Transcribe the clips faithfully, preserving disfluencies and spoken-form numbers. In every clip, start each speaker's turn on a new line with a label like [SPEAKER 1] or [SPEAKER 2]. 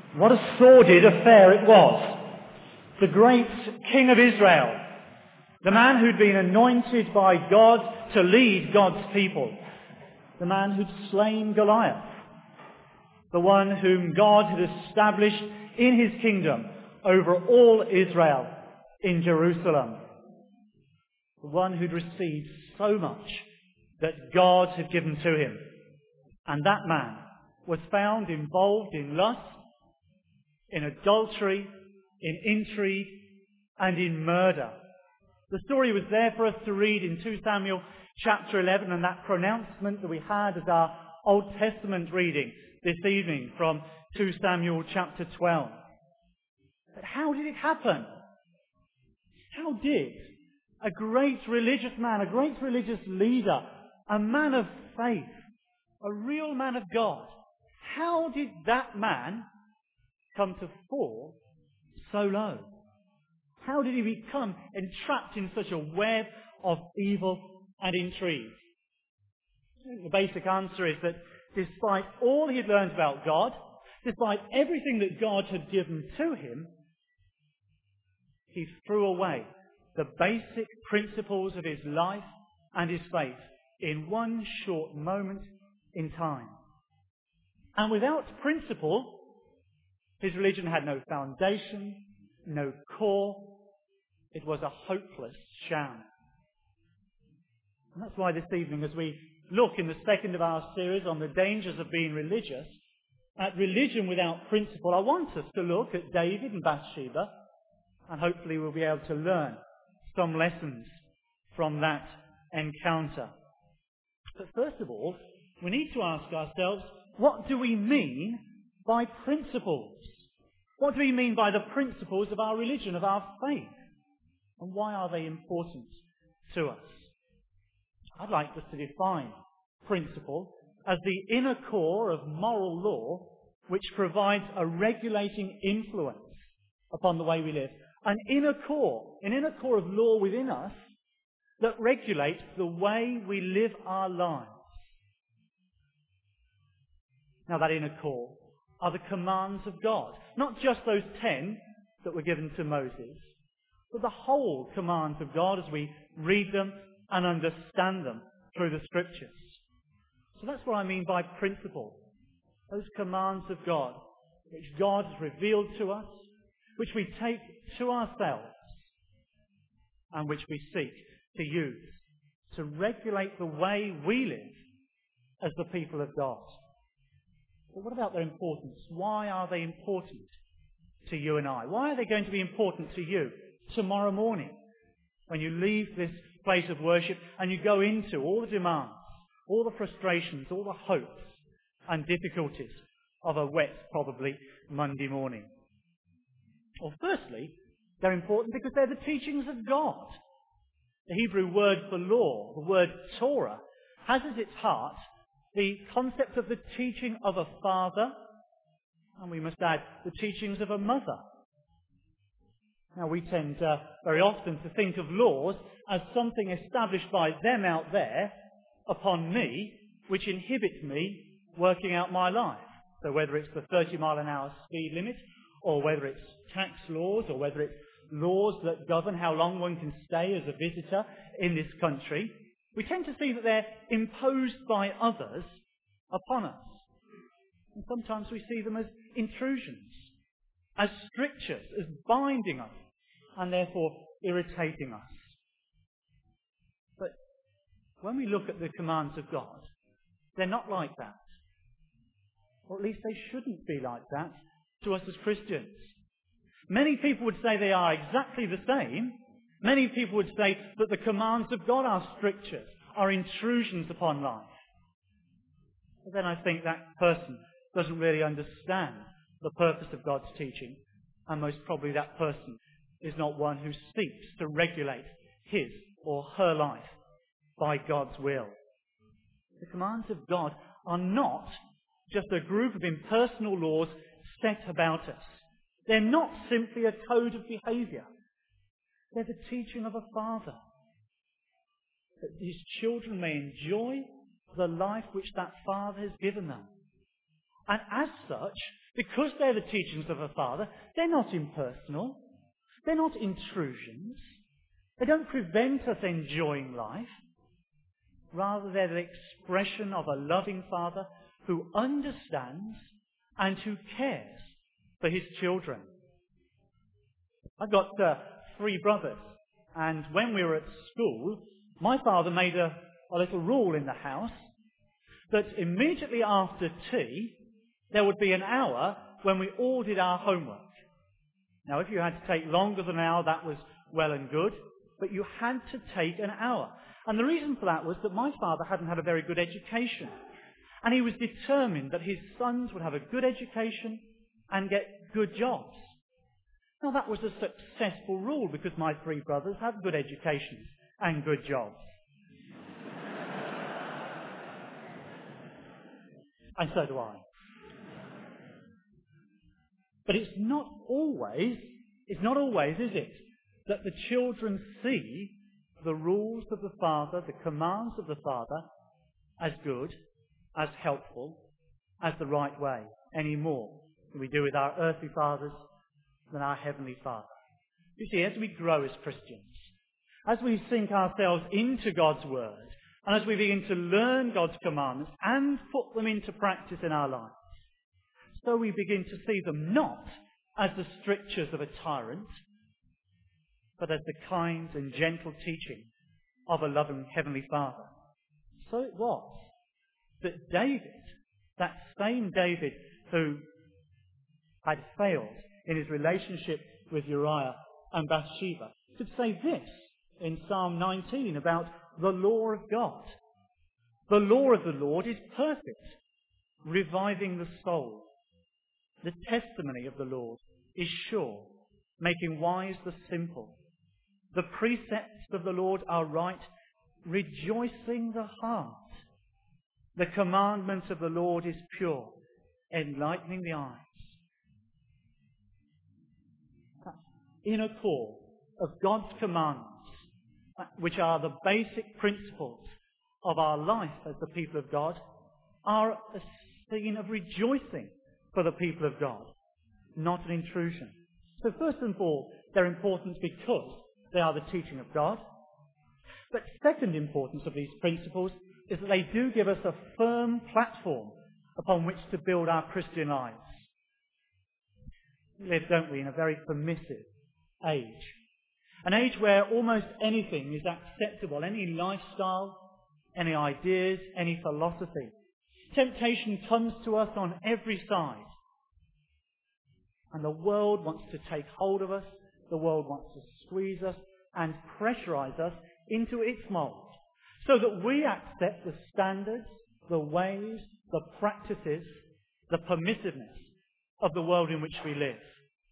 [SPEAKER 1] What a sordid affair it was. The great King of Israel, the man who'd been anointed by God to lead God's people, the man who'd slain Goliath, the one whom God had established in his kingdom over all Israel in Jerusalem, the one who'd received so much that God had given to him. And that man was found involved in lust, in adultery, in intrigue, and in murder. The story was there for us to read in Second Samuel chapter eleven, and that pronouncement that we had as our Old Testament reading this evening from Second Samuel chapter twelve. But how did it happen? How did a great religious man, a great religious leader, a man of faith, a real man of God, how did that man come to fall so low? How did he become entrapped in such a web of evil and intrigue? The basic answer is that despite all he had learned about God, despite everything that God had given to him, he threw away the basic principles of his life and his faith in one short moment in time. And without principle, his religion had no foundation, no core. It was a hopeless sham. And that's why this evening, as we look in the second of our series on the dangers of being religious, at religion without principle, I want us to look at David and Bathsheba, and hopefully we'll be able to learn some lessons from that encounter. But first of all, we need to ask ourselves, what do we mean by principles? What do we mean by the principles of our religion, of our faith? And why are they important to us? I'd like us to define principle as the inner core of moral law which provides a regulating influence upon the way we live. An inner core, an inner core of law within us that regulates the way we live our lives. Now that inner core are the commands of God. Not just those ten that were given to Moses, but the whole commands of God as we read them and understand them through the Scriptures. So that's what I mean by principle. Those commands of God, which God has revealed to us, which we take to ourselves, and which we seek to use to regulate the way we live as the people of God. But what about their importance? Why are they important to you and I? Why are they going to be important to you tomorrow morning when you leave this place of worship and you go into all the demands, all the frustrations, all the hopes and difficulties of a wet, probably, Monday morning? Well, firstly, they're important because they're the teachings of God. The Hebrew word for law, the word Torah, has at its heart the concept of the teaching of a father, and we must add the teachings of a mother. Now we tend uh, very often to think of laws as something established by them out there upon me, which inhibits me working out my life. So whether it's the thirty mile an hour speed limit, or whether it's tax laws, or whether it's laws that govern how long one can stay as a visitor in this country, we tend to see that they're imposed by others upon us. And sometimes we see them as intrusions, as strictures, as binding us, and therefore irritating us. But when we look at the commands of God, they're not like that. Or at least they shouldn't be like that to us as Christians. Many people would say they are exactly the same. Many people would say that the commands of God are strictures, are intrusions upon life. But then I think that person doesn't really understand the purpose of God's teaching, and most probably that person is not one who seeks to regulate his or her life by God's will. The commands of God are not just a group of impersonal laws set about us. They're not simply a code of behaviour. They're the teaching of a father, that his children may enjoy the life which that father has given them. And as such, because they're the teachings of a Father, they're not impersonal. They're not intrusions. They don't prevent us enjoying life. Rather, they're the expression of a loving Father who understands and who cares for his children. I've got uh, three brothers, and when we were at school, my father made a, a little rule in the house that immediately after tea, there would be an hour when we all did our homework. Now, if you had to take longer than an hour, that was well and good, but you had to take an hour. And the reason for that was that my father hadn't had a very good education. And he was determined that his sons would have a good education and get good jobs. Now, that was a successful rule because my three brothers have good educations and good jobs. And so do I. But it's not always, it's not always, is it, that the children see the rules of the Father, the commands of the Father, as good, as helpful, as the right way, any more than we do with our earthly fathers than our heavenly Father. You see, as we grow as Christians, as we sink ourselves into God's Word, and as we begin to learn God's commandments and put them into practice in our lives, so we begin to see them not as the strictures of a tyrant, but as the kind and gentle teaching of a loving Heavenly Father. So it was that David, that same David who had failed in his relationship with Uriah and Bathsheba, could say this in Psalm nineteen about the law of God. The law of the Lord is perfect, reviving the soul. The testimony of the Lord is sure, making wise the simple. The precepts of the Lord are right, rejoicing the heart. The commandment of the Lord is pure, enlightening the eyes. That inner core of God's commandments, which are the basic principles of our life as the people of God, are a scene of rejoicing for the people of God, not an intrusion. So first and foremost, they're important because they are the teaching of God. But second importance of these principles is that they do give us a firm platform upon which to build our Christian lives. We live, don't we, in a very permissive age. An age where almost anything is acceptable, any lifestyle, any ideas, any philosophy. Temptation comes to us on every side. And the world wants to take hold of us. The world wants to squeeze us and pressurize us into its mold so that we accept the standards, the ways, the practices, the permissiveness of the world in which we live.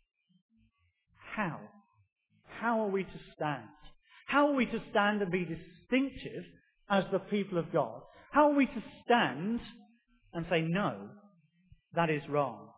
[SPEAKER 1] How? How are we to stand? How are we to stand and be distinctive as the people of God? How are we to stand and say, no, that is wrong?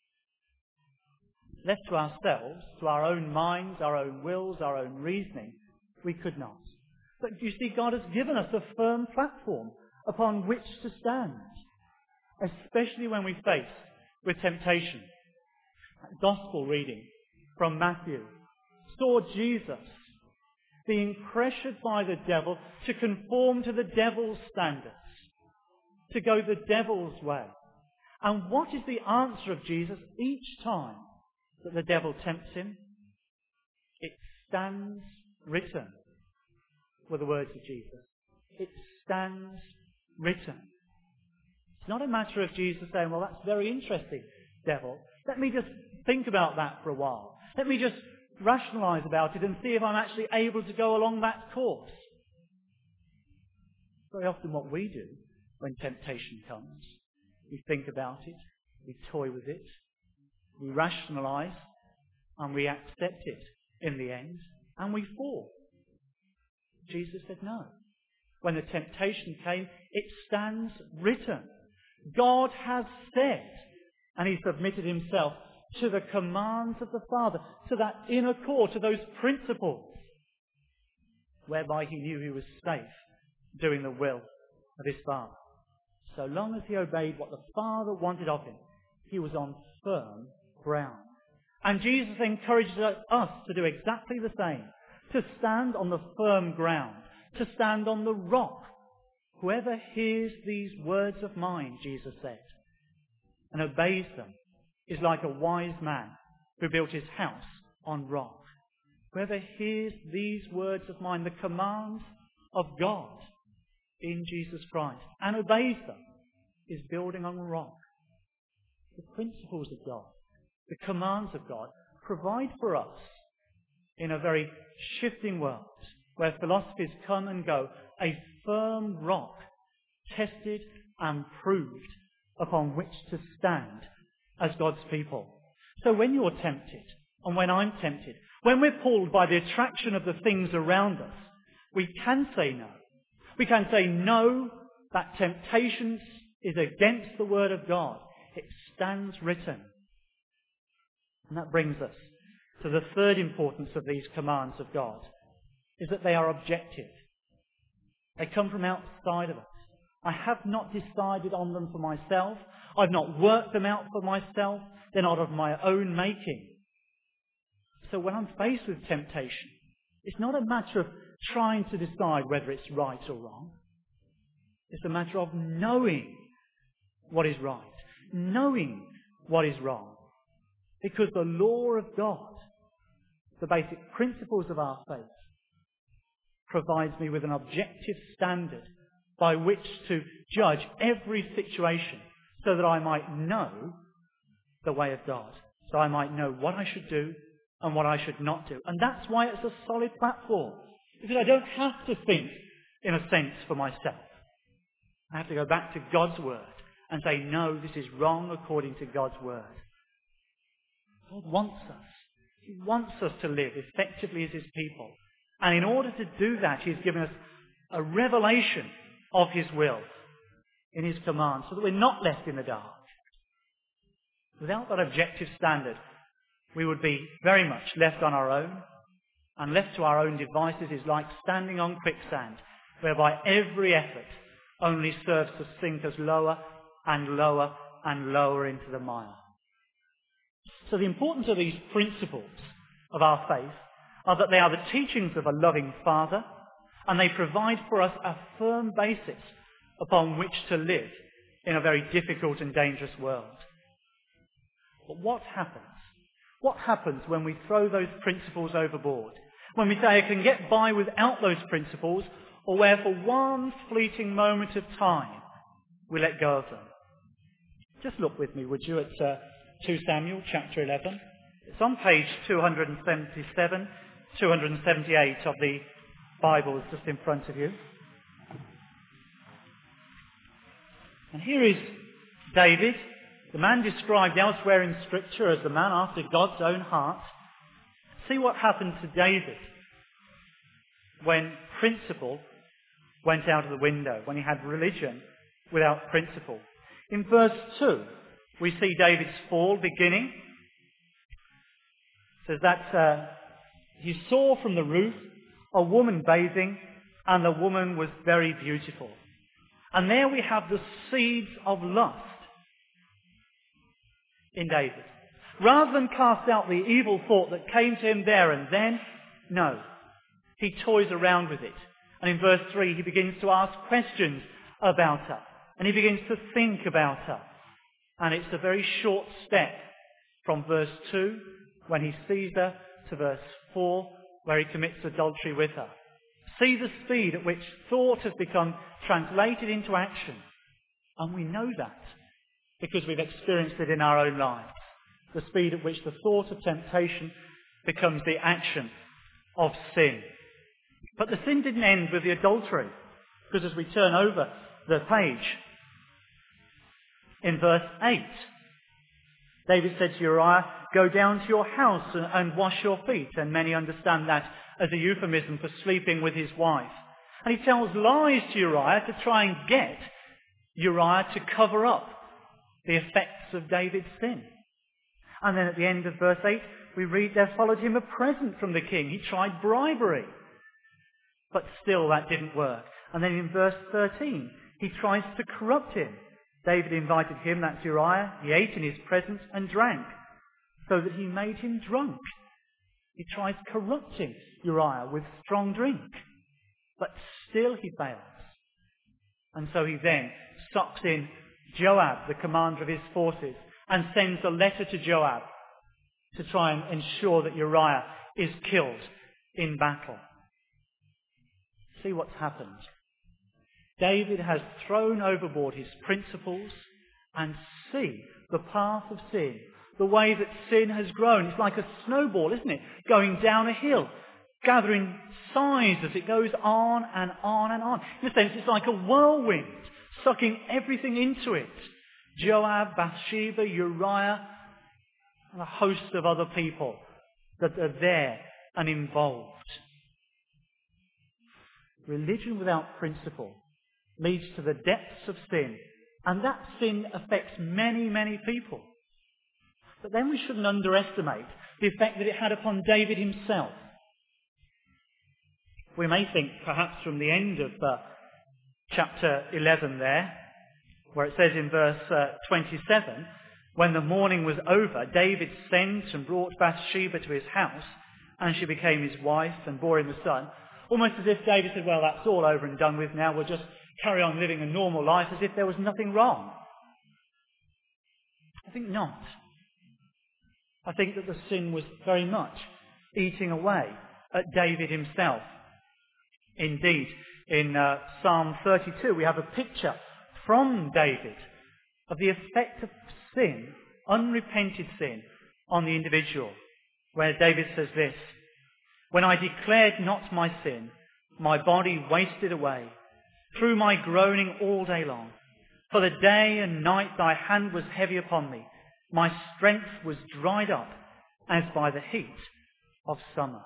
[SPEAKER 1] Left to ourselves, to our own minds, our own wills, our own reasoning, we could not. But you see, God has given us a firm platform upon which to stand, especially when we face with temptation. Gospel reading from Matthew saw Jesus being pressured by the devil to conform to the devil's standards, to go the devil's way. And what is the answer of Jesus each time that the devil tempts him? It stands written, were the words of Jesus. It stands written. It's not a matter of Jesus saying, well, that's very interesting, devil. Let me just think about that for a while. Let me just rationalize about it and see if I'm actually able to go along that course. Very often what we do when temptation comes, we think about it, we toy with it, we rationalize, and we accept it in the end, and we fall. Jesus said no. When the temptation came, it stands written. God has said, and he submitted himself to the commands of the Father, to that inner core, to those principles, whereby he knew he was safe doing the will of his Father. So long as he obeyed what the Father wanted of him, He was on firm ground. And Jesus encourages us to do exactly the same, to stand on the firm ground, to stand on the rock. Whoever hears these words of mine, Jesus said, and obeys them, is like a wise man who built his house on rock. Whoever hears these words of mine, the commands of God in Jesus Christ, and obeys them, is building on a rock. The principles of God, the commands of God, provide for us in a very shifting world where philosophies come and go, a firm rock, tested and proved, upon which to stand as God's people. So when you're tempted, and when I'm tempted, when we're pulled by the attraction of the things around us, we can say no. We can say no, that temptation is against the word of God. It stands written. And that brings us to the third importance of these commands of God, is that they are objective. They come from outside of us. I have not decided on them for myself. I've not worked them out for myself. They're not of my own making. So when I'm faced with temptation, it's not a matter of trying to decide whether it's right or wrong. It's a matter of knowing what is right, knowing what is wrong. Because the law of God, the basic principles of our faith, provides me with an objective standard by which to judge every situation so that I might know the way of God. So I might know what I should do and what I should not do. And that's why it's a solid platform. Because I don't have to think, in a sense, for myself. I have to go back to God's word and say, no, this is wrong according to God's word. God wants us. He wants us to live effectively as his people. And in order to do that, he's given us a revelation of his will in his commands so that we're not left in the dark. Without that objective standard, we would be very much left on our own, and left to our own devices is like standing on quicksand, whereby every effort only serves to sink us lower and lower and lower into the mire. So the importance of these principles of our faith are that they are the teachings of a loving Father, and they provide for us a firm basis upon which to live in a very difficult and dangerous world. But what happens? What happens when we throw those principles overboard? When we say I can get by without those principles, or where for one fleeting moment of time we let go of them? Just look with me, would you, at uh, Second Samuel chapter eleven. It's on page two seventy-seven, two seventy-eight of the Bible just in front of you. And here is David, the man described elsewhere in Scripture as the man after God's own heart. See what happened to David when principle went out of the window, when he had religion without principle. In verse two, we see David's fall beginning. It says that uh, he saw from the roof a woman bathing, and the woman was very beautiful. And there we have the seeds of lust in David. Rather than cast out the evil thought that came to him there and then, no, he toys around with it. And in verse three, he begins to ask questions about her. And he begins to think about her. And it's a very short step from verse two, when he sees her, to verse four, where he commits adultery with her. See the speed at which thought has become translated into action. And we know that because we've experienced it in our own lives. The speed at which the thought of temptation becomes the action of sin. But the sin didn't end with the adultery, because as we turn over the page, in verse eight, David said to Uriah, go down to your house and, and wash your feet. And many understand that as a euphemism for sleeping with his wife. And he tells lies to Uriah to try and get Uriah to cover up the effects of David's sin. And then at the end of verse eight, we read there followed him a present from the king. He tried bribery. But still that didn't work. And then in verse thirteen, he tries to corrupt him. David invited him, that's Uriah. He ate in his presence and drank, so that he made him drunk. He tries corrupting Uriah with strong drink, but still he fails. And so he then sucks in Joab, the commander of his forces, and sends a letter to Joab to try and ensure that Uriah is killed in battle. See what's happened. David has thrown overboard his principles and see the path of sin, the way that sin has grown. It's like a snowball, isn't it? Going down a hill, gathering size as it goes on and on and on. In a sense, it's like a whirlwind, sucking everything into it. Joab, Bathsheba, Uriah, and a host of other people that are there and involved. Religion without principle leads to the depths of sin, and that sin affects many, many people. But then we shouldn't underestimate the effect that it had upon David himself. We may think, perhaps from the end of uh, chapter eleven there, where it says in verse uh, twenty-seven, when the morning was over, David sent and brought Bathsheba to his house, and she became his wife and bore him a son. Almost as if David said, well, that's all over and done with now, we'll just carry on living a normal life as if there was nothing wrong. I think not. I think that the sin was very much eating away at David himself. Indeed, in uh, Psalm thirty-two, we have a picture from David of the effect of sin, unrepented sin, on the individual, where David says this, when I declared not my sin, my body wasted away, through my groaning all day long. For the day and night thy hand was heavy upon me. My strength was dried up as by the heat of summer.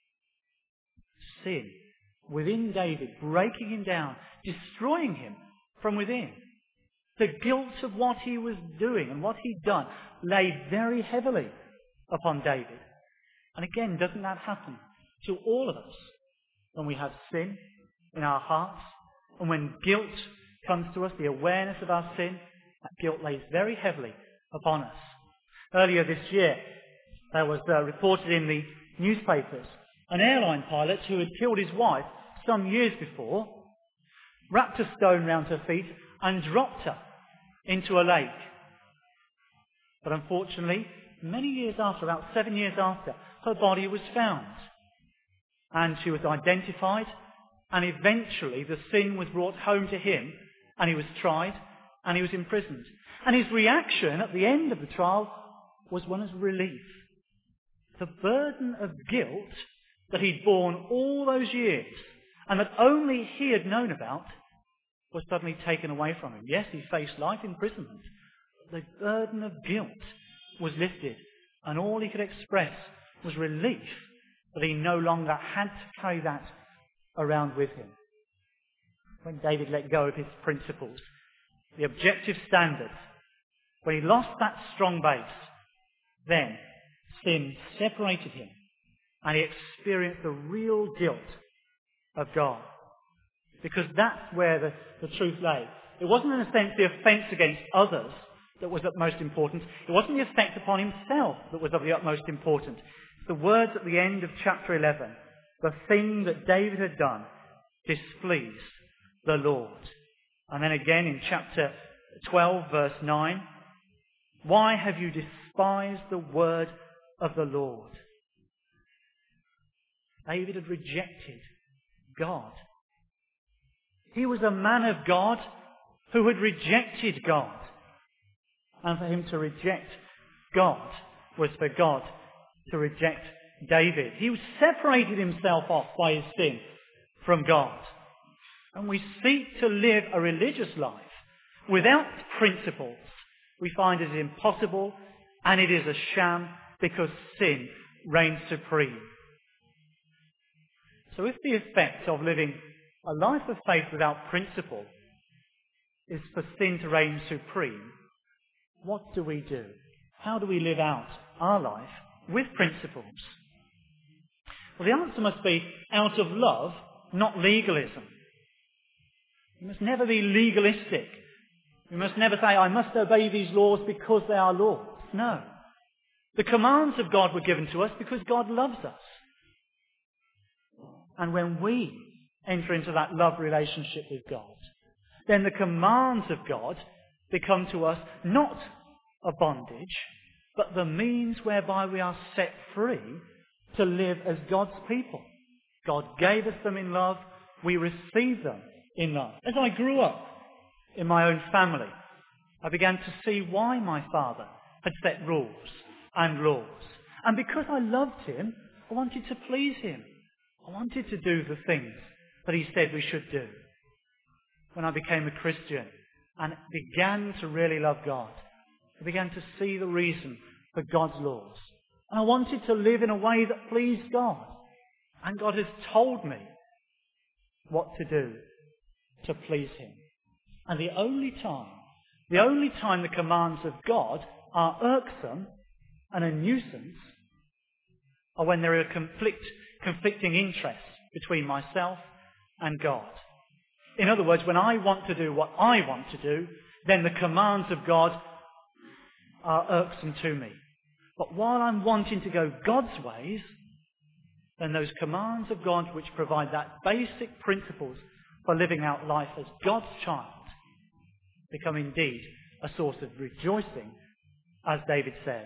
[SPEAKER 1] Sin within David, breaking him down, destroying him from within. The guilt of what he was doing and what he'd done lay very heavily upon David. And again, doesn't that happen to all of us when we have sin in our hearts? And when guilt comes to us, the awareness of our sin, that guilt lays very heavily upon us. Earlier this year, there was uh, reported in the newspapers an airline pilot who had killed his wife some years before, wrapped a stone round her feet and dropped her into a lake. But unfortunately, many years after, about seven years after, her body was found. And she was identified, and eventually the sin was brought home to him, and he was tried, and he was imprisoned. And his reaction at the end of the trial was one of relief. The burden of guilt that he'd borne all those years, and that only he had known about, was suddenly taken away from him. Yes, he faced life imprisonment. The burden of guilt was lifted, and all he could express was relief that he no longer had to carry that around with him. When David let go of his principles, the objective standards, when he lost that strong base, then sin separated him, and he experienced the real guilt of God. Because that's where the, the truth lay. It wasn't, in a sense, the offence against others that was of most importance. It wasn't the effect upon himself that was of the utmost importance. The words at the end of chapter eleven, the thing that David had done displeased the Lord. And then again in chapter twelve, verse nine, why have you despised the word of the Lord? David had rejected God. He was a man of God who had rejected God. And for him to reject God was for God to reject David. He separated himself off by his sin from God. And we seek to live a religious life without principles. We find it impossible, and it is a sham, because sin reigns supreme. So if the effect of living a life of faith without principle is for sin to reign supreme, what do we do? How do we live out our life with principles? Well, the answer must be out of love, not legalism. You must never be legalistic We must never say, I must obey these laws because they are laws. No. The commands of God were given to us because God loves us. And when we enter into that love relationship with God, then the commands of God become to us not a bondage, but the means whereby we are set free to live as God's people. God gave us them in love. We receive them in love. As I grew up in my own family, I began to see why my father had set rules and laws. And because I loved him, I wanted to please him. I wanted to do the things that he said we should do. When I became a Christian and began to really love God, I began to see the reason for God's laws. And I wanted to live in a way that pleased God. And God has told me what to do to please him. And the only time, the only time the commands of God are irksome and a nuisance are when there are conflict, conflicting interests between myself and God. In other words, when I want to do what I want to do, then the commands of God are irksome to me. But while I'm wanting to go God's ways, then those commands of God which provide that basic principles for living out life as God's child become indeed a source of rejoicing, as David said.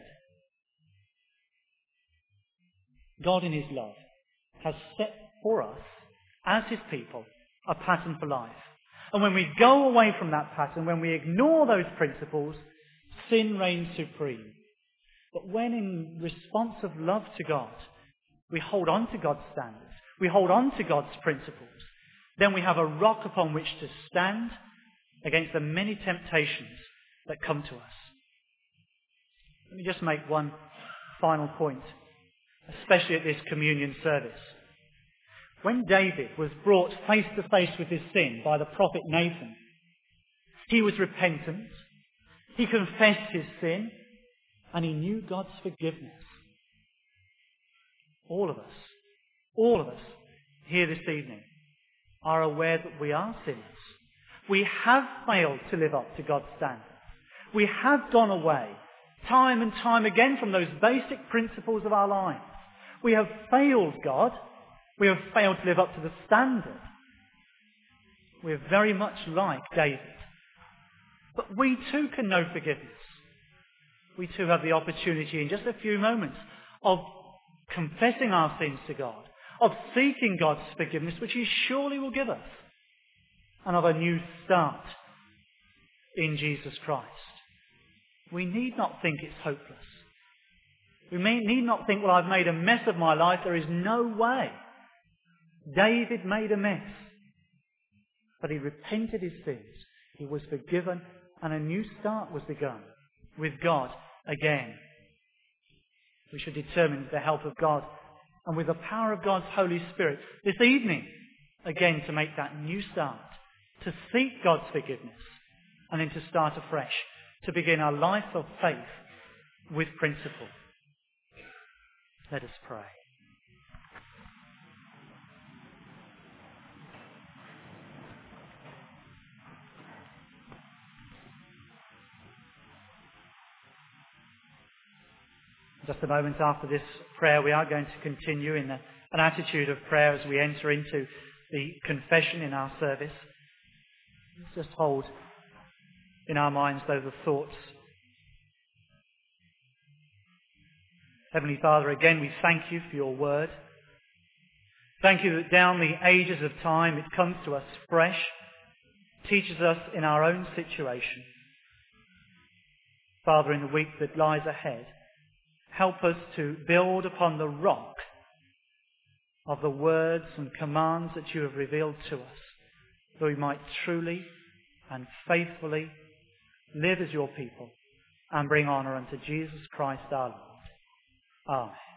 [SPEAKER 1] God in his love has set for us, as his people, a pattern for life. And when we go away from that pattern, when we ignore those principles, sin reigns supreme. But when in response of love to God, we hold on to God's standards, we hold on to God's principles, then we have a rock upon which to stand against the many temptations that come to us. Let me just make one final point, especially at this communion service. When David was brought face to face with his sin by the prophet Nathan, he was repentant, he confessed his sin, and he knew God's forgiveness. All of us, all of us here this evening are aware that we are sinners. We have failed to live up to God's standards. We have gone away time and time again from those basic principles of our lives. We have failed God. We have failed to live up to the standard. We are very much like David. But we too can know forgiveness. We too have the opportunity in just a few moments of confessing our sins to God, of seeking God's forgiveness, which he surely will give us, and of a new start in Jesus Christ. We need not think it's hopeless. We may, need not think, well, I've made a mess of my life. There is no way. David made a mess. But he repented his sins. He was forgiven, and a new start was begun with God again. We should determine with the help of God and with the power of God's Holy Spirit this evening, again, to make that new start, to seek God's forgiveness, and then to start afresh, to begin our life of faith with principle. Let us pray. Just a moment after this prayer, we are going to continue in a, an attitude of prayer as we enter into the confession in our service. Let's just hold in our minds those thoughts. Heavenly Father, again we thank you for your word. Thank you that down the ages of time it comes to us fresh, teaches us in our own situation. Father, in the week that lies ahead, help us to build upon the rock of the words and commands that you have revealed to us, that we might truly and faithfully live as your people and bring honour unto Jesus Christ our Lord. Amen.